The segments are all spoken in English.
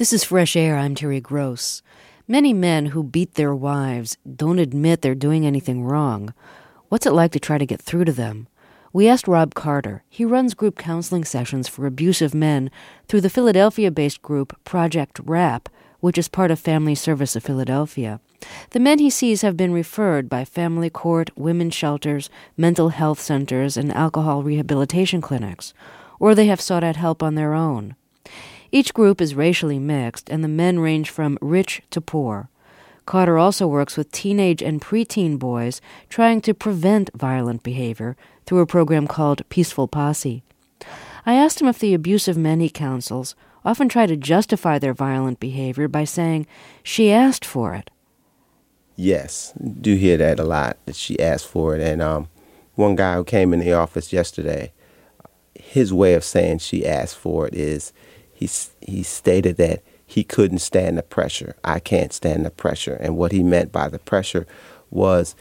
This is Fresh Air. I'm Terry Gross. Many men who beat their wives don't admit they're doing anything wrong. What's it like to try to get through to them? We asked Rob Carter. He runs group counseling sessions for abusive men through the Philadelphia-based group Project RAP, which is part of Family Service of Philadelphia. The men he sees have been referred by family court, women's shelters, mental health centers, and alcohol rehabilitation clinics, or they have sought out help on their own. Each group is racially mixed, and the men range from rich to poor. Carter also works with teenage and preteen boys trying to prevent violent behavior through a program called Peaceful Posse. I asked him if the abusive men he counsels often try to justify their violent behavior by saying, "She asked for it." Yes, do hear that a lot, that she asked for it. And one guy who came in the office yesterday, his way of saying she asked for it is he stated that he couldn't stand the pressure. I can't stand the pressure. And what he meant by the pressure was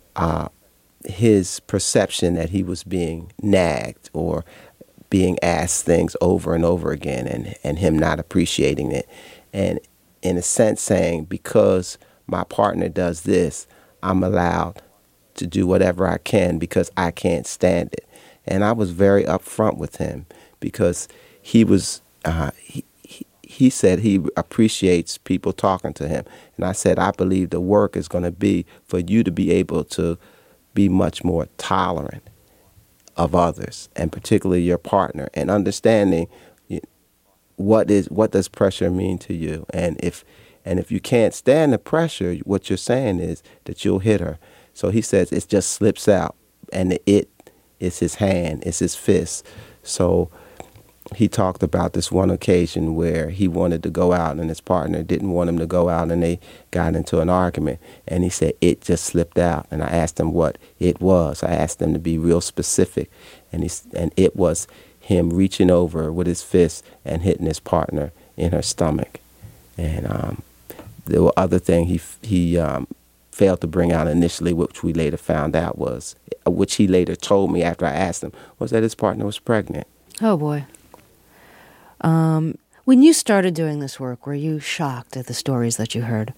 his perception that he was being nagged or being asked things over and over again, and him not appreciating it. And in a sense saying, because my partner does this, I'm allowed to do whatever I can because I can't stand it. And I was very upfront with him because he was he said he appreciates people talking to him. And I said, I believe the work is going to be for you to be able to be much more tolerant of others, and particularly your partner, and understanding what does pressure mean to you. And if you can't stand the pressure, what you're saying is that you'll hit her. So he says it just slips out, and it is his hand, it's his fist. So he talked about this one occasion where he wanted to go out and his partner didn't want him to go out, and they got into an argument, and he said it just slipped out. And I asked him what it was. I asked him to be real specific, and it was him reaching over with his fist and hitting his partner in her stomach. And there were other things he failed to bring out initially, which we later found out was, which he later told me after I asked him, was that his partner was pregnant. Oh, boy. When you started doing this work, were you shocked at the stories that you heard?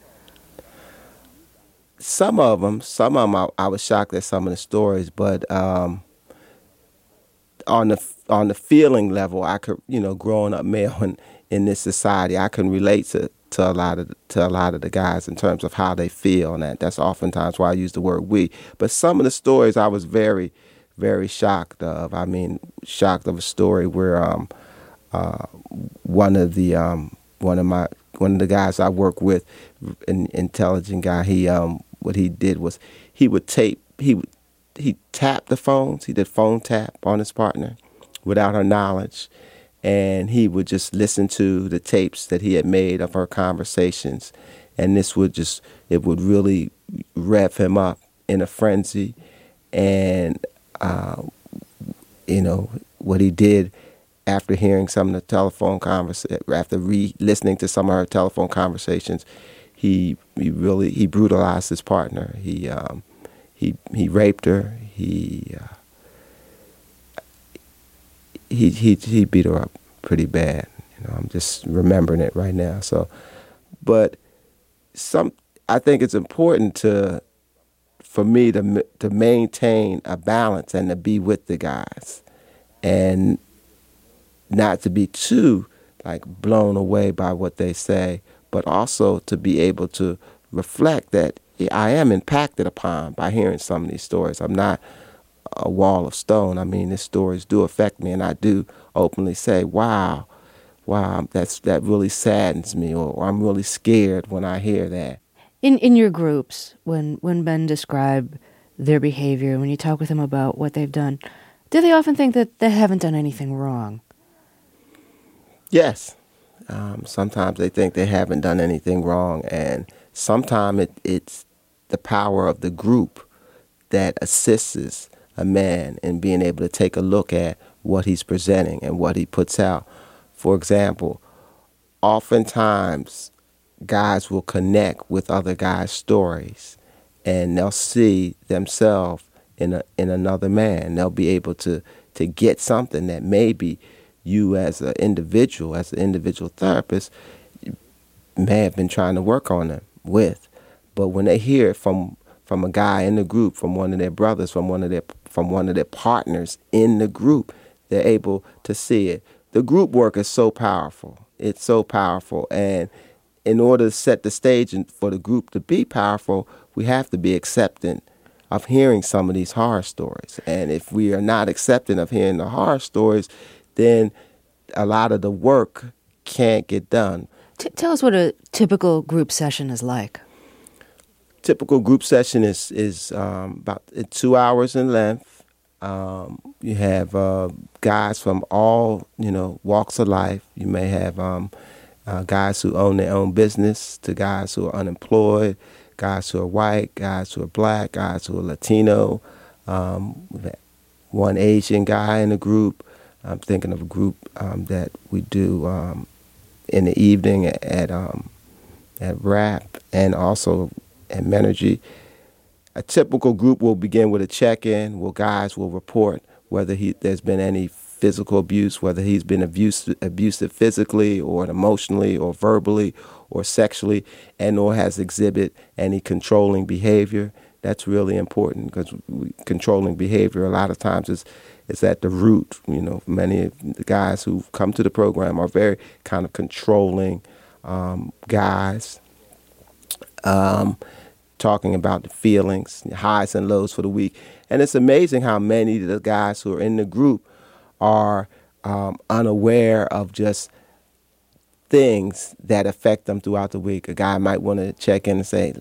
Some of them I was shocked at some of the stories, but on the feeling level, I could, growing up male in this society, I can relate to a lot of the guys in terms of how they feel, and that's oftentimes why I use the word we. But some of the stories I was very, very shocked of. I mean, shocked of a story where one of the guys I work with, an intelligent guy, what he did was he tapped the phones. He did phone tap on his partner without her knowledge, and he would just listen to the tapes that he had made of her conversations, and it would really rev him up in a frenzy. And what he did after hearing some of the telephone after listening to some of her telephone conversations, he brutalized his partner. He raped her. He beat her up pretty bad. I'm just remembering it right now. So, but I think it's important for me to maintain a balance and to be with the guys, and not to be too blown away by what they say, but also to be able to reflect that I am impacted upon by hearing some of these stories. I'm not a wall of stone. I mean, these stories do affect me, and I do openly say, wow, that really saddens me, or I'm really scared when I hear that. In your groups, when men describe their behavior, when you talk with them about what they've done, do they often think that they haven't done anything wrong? Yes. Sometimes they think they haven't done anything wrong, and sometimes it's the power of the group that assists a man in being able to take a look at what he's presenting and what he puts out. For example, oftentimes guys will connect with other guys' stories, and they'll see themselves in another man. They'll be able to get something that maybe you as an individual therapist, may have been trying to work on them with. But when they hear it from a guy in the group, from one of their brothers, from one of their partners in the group, they're able to see it. The group work is so powerful. It's so powerful. And in order to set the stage and for the group to be powerful, we have to be accepting of hearing some of these horror stories. And if we are not accepting of hearing the horror stories, then a lot of the work can't get done. Tell us what a typical group session is like. Typical group session is about 2 hours in length. You have guys from all walks of life. You may have guys who own their own business, to guys who are unemployed, guys who are white, guys who are black, guys who are Latino. We've had one Asian guy in the group. I'm thinking of a group that we do in the evening at RAP and also at Menergy. A typical group will begin with a check-in where guys will report whether there's been any physical abuse, whether he's been abusive physically or emotionally or verbally or sexually, and or has exhibit any controlling behavior. That's really important because controlling behavior a lot of times is at the root. Many of the guys who've come to the program are very kind of controlling guys. Talking about the feelings, highs and lows for the week. And it's amazing how many of the guys who are in the group are unaware of just things that affect them throughout the week. A guy might want to check in and say,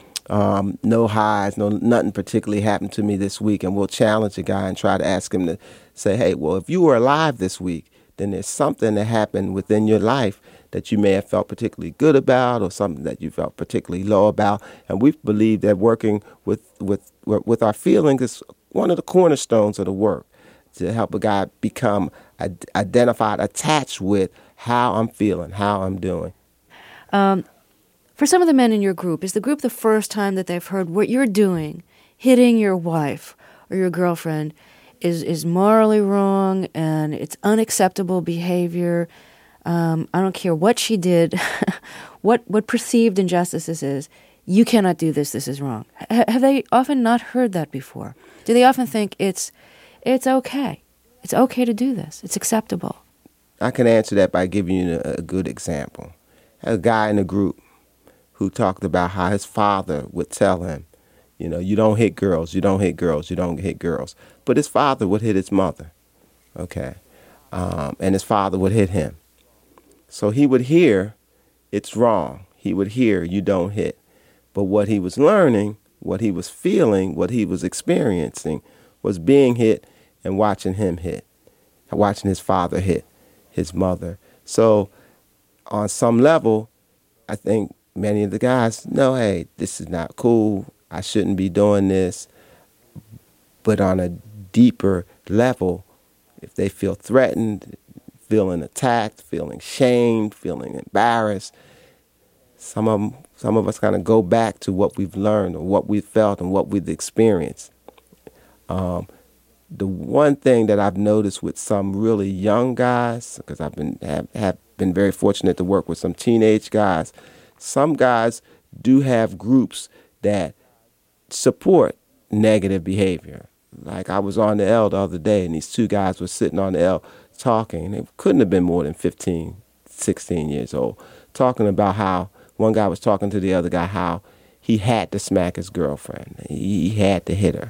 no highs, nothing particularly happened to me this week. And we'll challenge the guy and try to ask him to say, hey, well, if you were alive this week, then there's something that happened within your life that you may have felt particularly good about or something that you felt particularly low about. And we believe that working with our feelings is one of the cornerstones of the work, to help a guy become identified, attached with how I'm feeling, how I'm doing. For some of the men in your group, is the group the first time that they've heard what you're doing, hitting your wife or your girlfriend, is morally wrong and it's unacceptable behavior? I don't care what she did, what perceived injustice this is. You cannot do this. This is wrong. Have they often not heard that before? Do they often think it's okay? It's okay to do this. It's acceptable. I can answer that by giving you a good example. I had a guy in the group who talked about how his father would tell him, you don't hit girls, you don't hit girls, you don't hit girls. But his father would hit his mother, okay? And his father would hit him. So he would hear it's wrong. He would hear you don't hit. But what he was learning, what he was feeling, what he was experiencing was being hit and watching him hit, watching his father hit his mother. So on some level, I think many of the guys know, hey, this is not cool. I shouldn't be doing this. But on a deeper level, if they feel threatened, feeling attacked, feeling shamed, feeling embarrassed, some of us kind of go back to what we've learned or what we've felt and what we've experienced. The one thing that I've noticed with some really young guys, because I've been very fortunate to work with some teenage guys, some guys do have groups that support negative behavior. Like I was on the L the other day, and these two guys were sitting on the L talking. They couldn't have been more than 15, 16 years old, talking about how one guy was talking to the other guy how he had to smack his girlfriend. He had to hit her.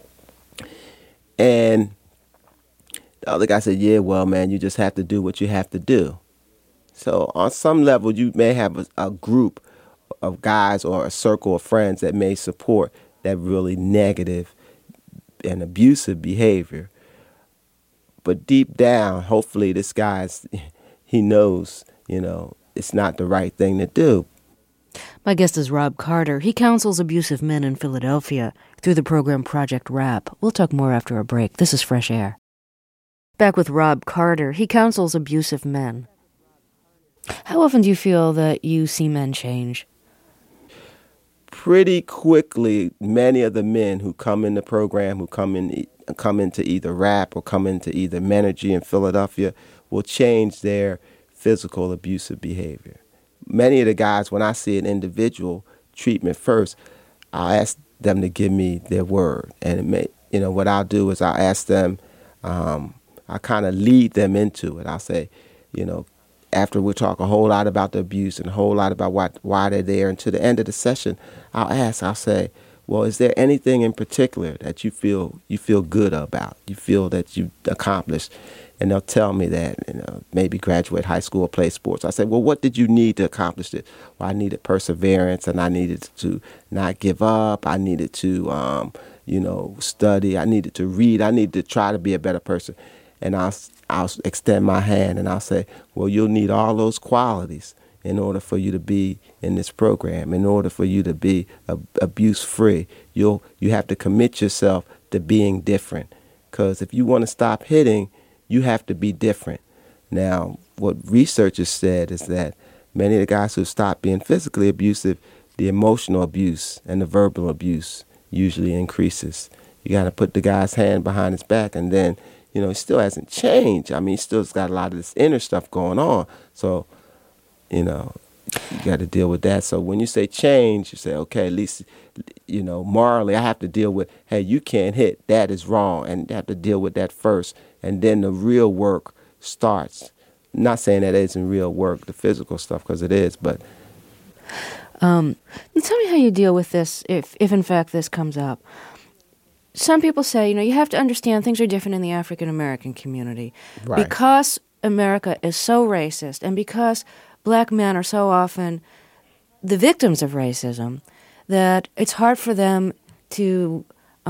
And the other guy said, yeah, well, man, you just have to do what you have to do. So on some level, you may have a group of guys or a circle of friends that may support that really negative and abusive behavior. But deep down, hopefully this he knows, it's not the right thing to do. My guest is Rob Carter. He counsels abusive men in Philadelphia through the program Project RAP. We'll talk more after a break. This is Fresh Air. Back with Rob Carter. He counsels abusive men. How often do you feel that you see men change? Pretty quickly, many of the men who come in the program, who come into either RAP or come into either Menergy in Philadelphia, will change their physical abusive behavior. many of the guys, when I see an individual treatment first, I'll ask them to give me their word. And what I'll do is I'll ask them, I kind of lead them into it. I'll say, after we talk a whole lot about the abuse and a whole lot about why they're there, and to the end of the session, I'll say, well, is there anything in particular that you feel good about? You feel that you accomplished? And they'll tell me that, maybe graduate high school or play sports. I say, well, what did you need to accomplish it? Well, I needed perseverance, and I needed to not give up. I needed to, study. I needed to read. I needed to try to be a better person. And I'll extend my hand and I'll say, well, you'll need all those qualities in order for you to be in this program, in order for you to be abuse-free. You have to commit yourself to being different. Because if you want to stop hitting, you have to be different. Now, what research has said is that many of the guys who stop being physically abusive, the emotional abuse and the verbal abuse usually increases. You got to put the guy's hand behind his back, and then, he still hasn't changed. I mean, he still's got a lot of this inner stuff going on. So, you got to deal with that. So when you say change, you say, okay, at least, morally, I have to deal with, hey, you can't hit. That is wrong. And you have to deal with that first. And then the real work starts. I'm not saying that isn't real work, the physical stuff, because it is, but. Tell me how you deal with this, if in fact this comes up. Some people say, you have to understand things are different in the African American community. Right. Because America is so racist, and because black men are so often the victims of racism, that it's hard for them to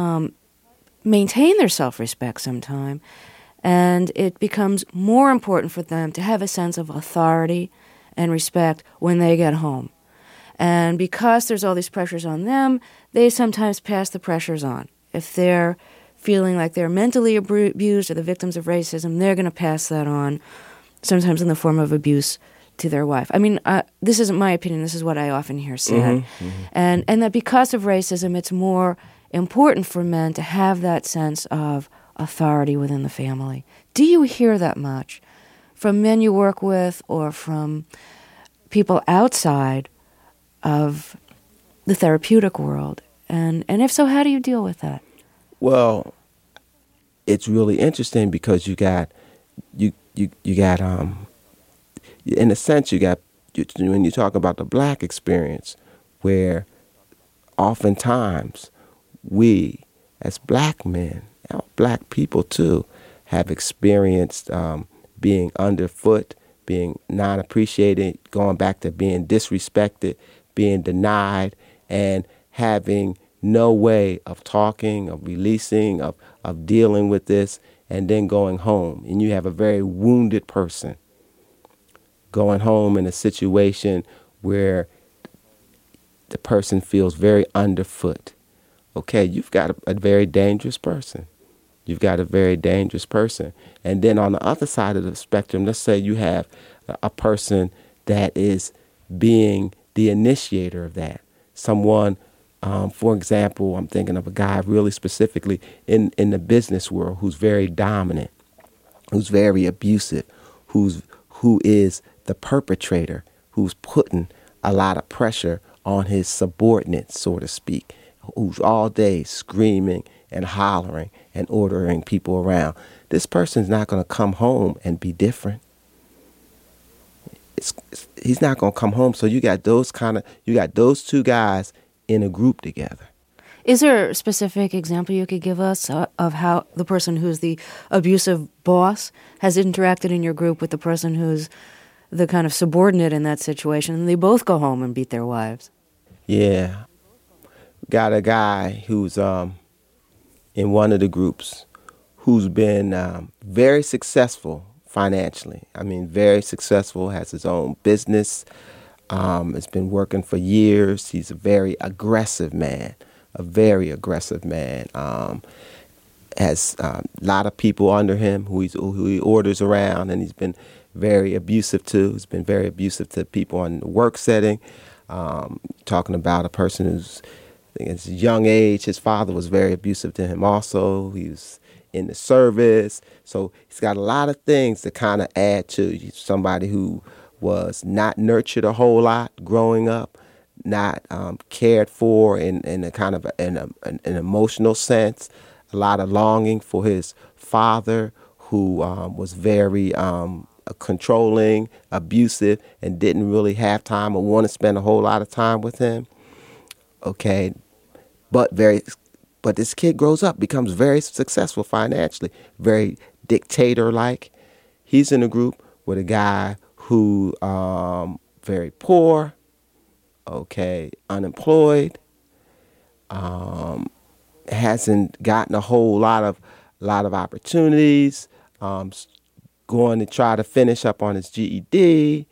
maintain their self-respect sometime. And it becomes more important for them to have a sense of authority and respect when they get home. And because there's all these pressures on them, they sometimes pass the pressures on. If they're feeling like they're mentally abused or the victims of racism, they're going to pass that on, sometimes in the form of abuse, to their wife. I mean, this isn't my opinion. This is what I often hear said. Mm-hmm, mm-hmm. And that because of racism, it's more important for men to have that sense of authority within the family. Do you hear that much from men you work with or from people outside of the therapeutic world? And if so, how do you deal with that? Well, it's really interesting because you got in a sense, when you talk about the black experience, where oftentimes we, as black men, black people too, have experienced being underfoot, being not appreciated, going back to being disrespected, being denied, and having no way of talking, of releasing, of dealing with this, and then going home. And you have a very wounded person going home in a situation where the person feels very underfoot. Okay, you've got a very dangerous person. You've got a very dangerous person. And then on the other side of the spectrum, let's say you have a person that is being the initiator of that. Someone, for example, I'm thinking of a guy really specifically in the business world who's very dominant, who's very abusive, who is the perpetrator, who's putting a lot of pressure on his subordinates, so to speak, who's all day screaming and hollering and ordering people around. This person's not going to come home and be different. He's not going to come home. So you got those two guys in a group together. Is there a specific example you could give us of how the person who's the abusive boss has interacted in your group with the person who's the kind of subordinate in that situation, and they both go home and beat their wives? Yeah. Got a guy who's in one of the groups who's been very successful financially. I mean, very successful, has his own business, has been working for years. He's a very aggressive man, has a lot of people under him who he orders around, and he's been very abusive to. He's been very abusive to people in the work setting. Talking about a person who's, I think at a young age, his father was very abusive to him also. He was in the service. So he's got a lot of things to kind of add to somebody who was not nurtured a whole lot growing up, not cared for in a kind of an emotional sense, a lot of longing for his father, who was very controlling, abusive, and didn't really have time or want to spend a whole lot of time with him. Okay, but this kid grows up, becomes very successful financially, very dictator-like. He's in a group with a guy who very poor, okay, unemployed, hasn't gotten a whole lot of opportunities, going to try to finish up on his GED,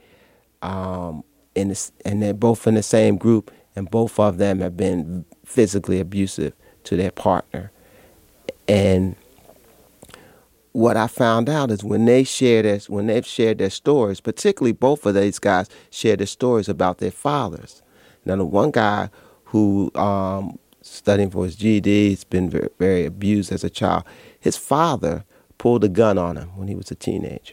and they're both in the same group, and both of them have been physically abusive to their partner. And what I found out is when they've shared their stories, particularly both of these guys shared their stories about their fathers. Now, the one guy who studying for his GED, has been very, very abused as a child. His father pulled a gun on him when he was a teenager,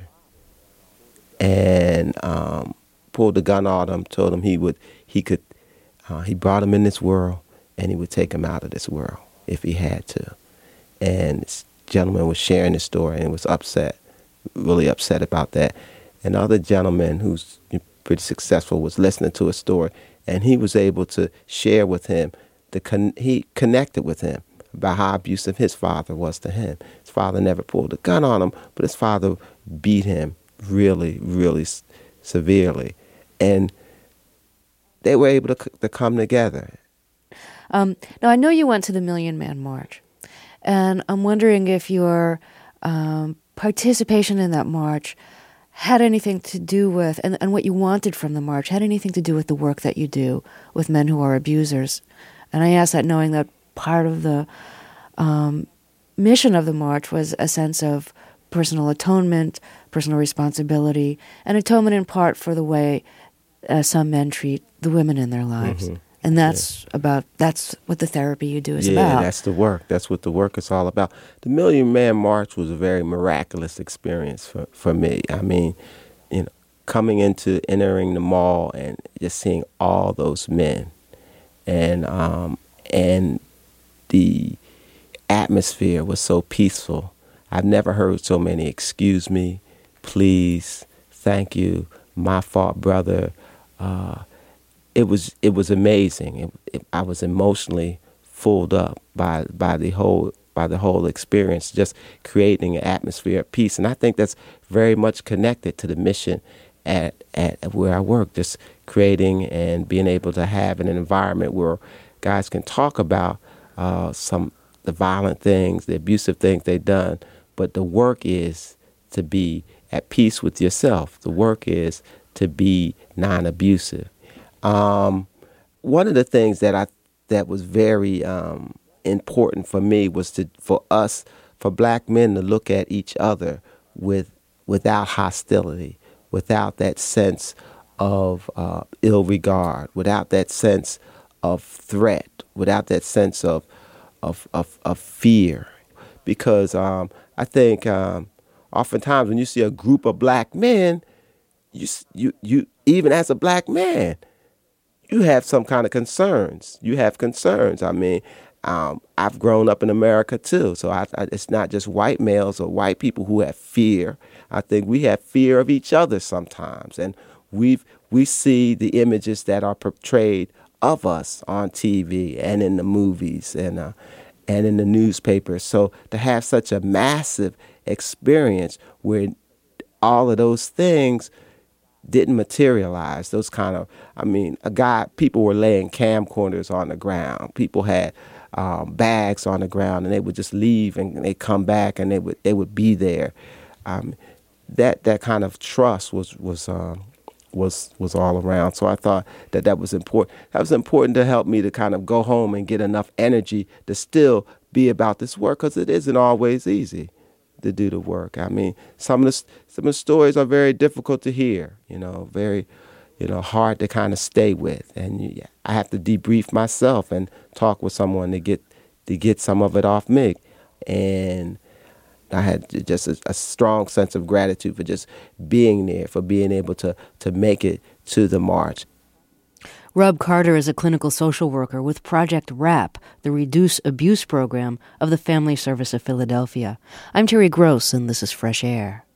and pulled the gun on him, told him he brought him in this world, and he would take him out of this world if he had to. And this gentleman was sharing his story and was upset, really upset about that. And the other gentleman who's pretty successful was listening to his story, and he was able to share with him, he connected with him about how abusive his father was to him. His father never pulled a gun on him, but his father beat him really, really severely. And they were able to come together. Now, I know you went to the Million Man March, and I'm wondering if your participation in that march had anything to do with, and what you wanted from the march, had anything to do with the work that you do with men who are abusers. And I ask that knowing that part of the mission of the march was a sense of personal atonement, personal responsibility, and atonement in part for the way some men treat the women in their lives. Mm-hmm. And that's what the therapy you do is about. Yeah, that's the work. That's what the work is all about. The Million Man March was a very miraculous experience for me. I mean, entering the mall and just seeing all those men, and the atmosphere was so peaceful. I've never heard so many "excuse me," "please," "thank you," "my fault, brother." It was amazing. I was emotionally filled up by the whole experience, just creating an atmosphere of peace. And I think that's very much connected to the mission at where I work, just creating and being able to have an environment where guys can talk about the violent things, the abusive things they've done, but the work is to be at peace with yourself. The work is to be non-abusive. One of the things that was very important for me was for black men to look at each other without hostility, without that sense of ill regard, without that sense of threat, without that sense of fear. Because I think oftentimes when you see a group of black men, you even as a black man, you have some kind of concerns. You have concerns. I mean, I've grown up in America too, so it's not just white males or white people who have fear. I think we have fear of each other sometimes, and we see the images that are portrayed of us on TV and in the movies and in the newspapers. So to have such a massive experience where all of those things didn't materialize, people were laying camcorders on the ground. People had bags on the ground, and they would just leave and they come back and they would be there. That kind of trust was all around. So I thought that was important. That was important to help me to kind of go home and get enough energy to still be about this work, because it isn't always easy to do the work. I mean, some of the stories are very difficult to hear, very, hard to kind of stay with. And I have to debrief myself and talk with someone to get some of it off me. And I had just a strong sense of gratitude for just being there, for being able to make it to the march. Rob Carter is a clinical social worker with Project RAP, the Reduce Abuse program of the Family Service of Philadelphia. I'm Terry Gross, and this is Fresh Air.